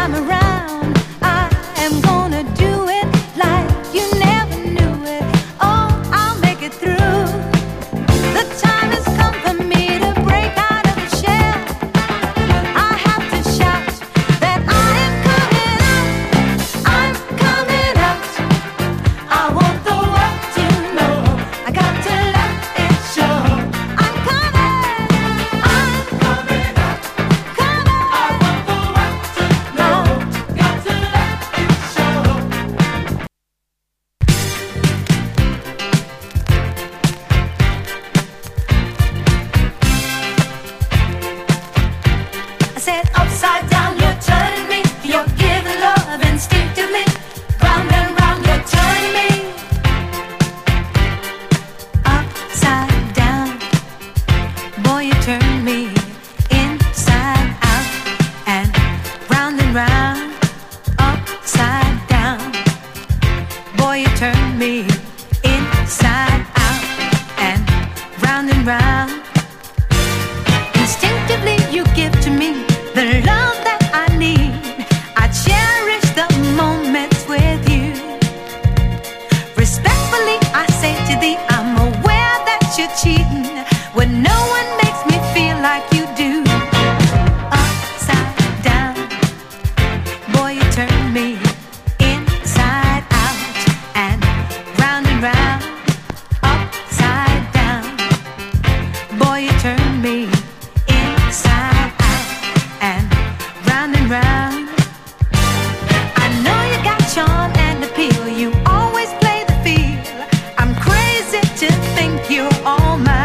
time around, I am gonna do it like you never knew it. Oh, I'll make it through. The time has come for me to break out of the shell. I have to shout that I am coming out. I'm coming out. I want the world to know. I got to let it show. I'm coming. I'm coming out. Coming. I want the world to know. Got to let it show. I said upside down, you're turning me. You're giving love instinctively. Round and round, you're turning me. Upside down, boy, you turn me inside out and round, upside down. Boy, you turn me inside out and round. Instinctively, you give to me the love that I need. I cherish the moments with you. Respectfully, I say to thee, I'm aware that you're cheating when no one makes me feel like you do. Upside down, boy, you turn me inside out and round. Upside down, boy, you turn me inside out and round. I know you got charm and appeal. You always play the field. I'm crazy to think you're all mine.